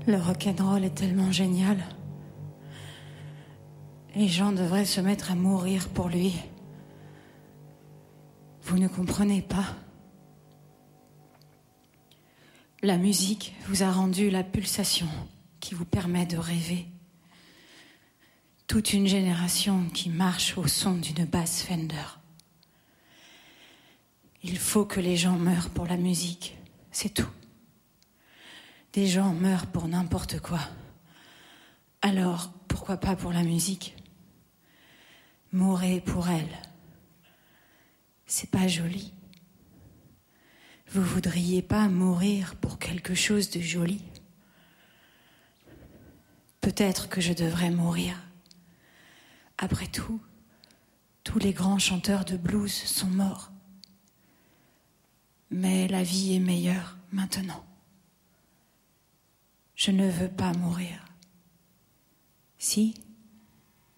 Le rock'n'roll est tellement génial. Les gens devraient se mettre à mourir pour lui. Vous ne comprenez pas. La musique vous a rendu la pulsation qui vous permet de rêver. Toute une génération qui marche au son d'une basse Fender. Il faut que les gens meurent pour la musique, c'est tout. Des gens meurent pour n'importe quoi. Alors, pourquoi pas pour la musique ? Mourez pour elle. C'est pas joli. Vous voudriez pas mourir pour quelque chose de joli ? Peut-être que je devrais mourir. Après tout, tous les grands chanteurs de blues sont morts. Mais la vie est meilleure maintenant. Je ne veux pas mourir. Si ?